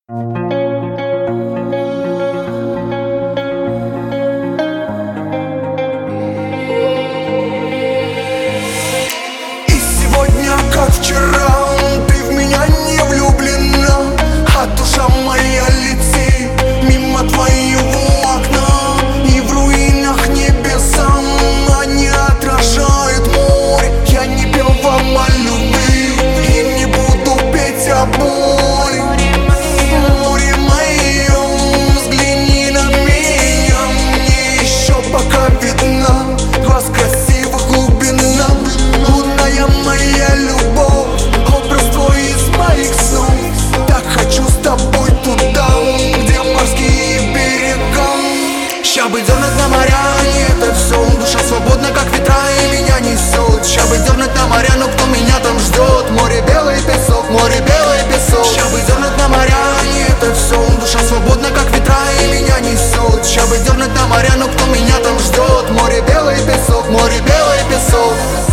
Сегодня, как вчера, ты в меня не влюблена, а душа моя летит мимо твоего окна. И в руинах небеса они отражают море. Я не пел вам о любви и не буду петь о боли. Море мое, взгляни на меня, мне еще пока видна глаз красивых глубина. Лунная моя любовь, образ твой из моих снов. Так хочу с тобой туда, где морские берега. Ща бы дернуть на моря, не это все. Душа свободна, как ветра, и меня несет. Ща бы дернуть на моря, но кто меня там ждет? Море белый песок, море белый песок. Ща бы дернуть на моря, не это все. Душа свободна, как ветра, и меня несет. Ща бы дернуть на моря, но кто меня там ждет? Море белый песок, море белый песок.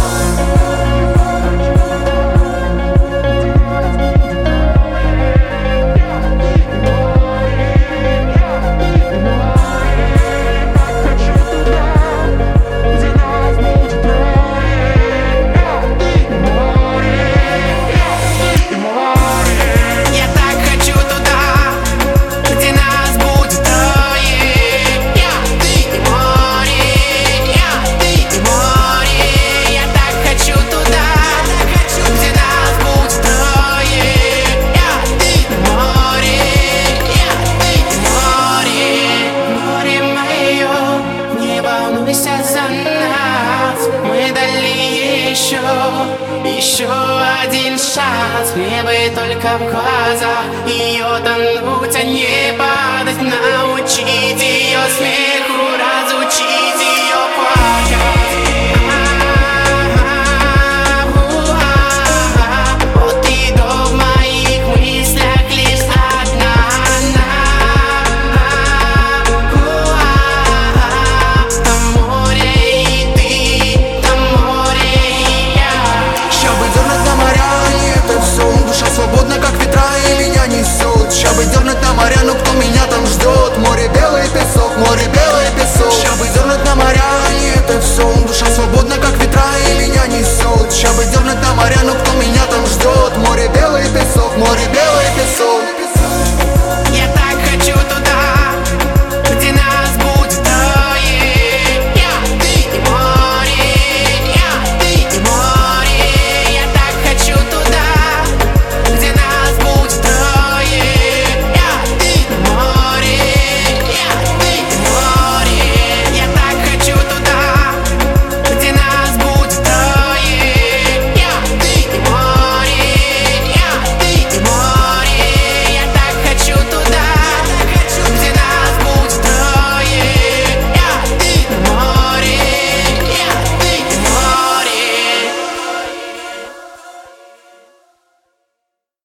Еще один шанс, мне бы только в глаза ее тонуть, а не падать, научить ее смех.